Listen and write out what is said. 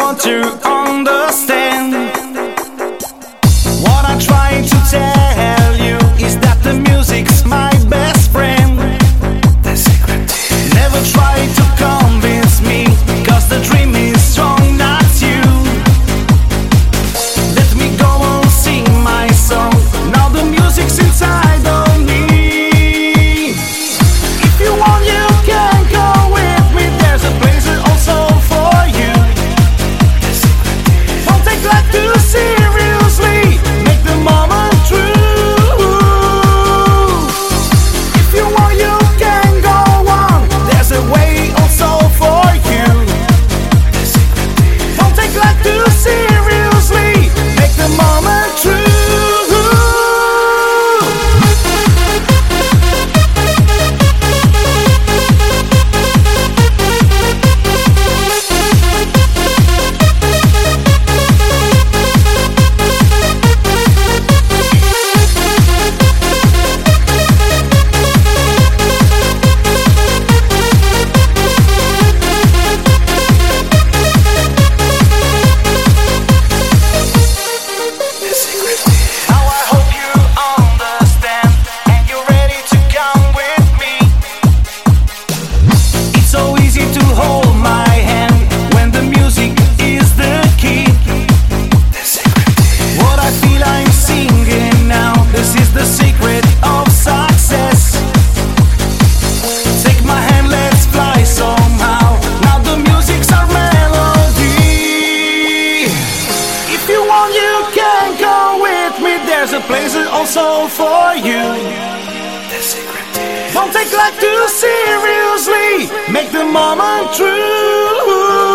want to understand. What I'm trying to tell you is that the music's my best friend. The secret is never try to convince me, cause the dream is strong, not you. Let me go on, sing my song. Now the music's inside of me. If you want, you can go with me. There's a place also for you. Don't take life too seriously. Make the moment true. If you want, you can go on. There's a way also for you. Don't take life too seriously. Make the moment true. Now I hope you understand and you're ready to come with me. It's so easy to hold my hand when the music is the key. What I feel I'm singing now, this is the secret of success. Take my hand, let's fly somehow. Now the music's our melody. If you want, you can go with me. There's a place also for you. The secret is don't take life too seriously. Make the moment true.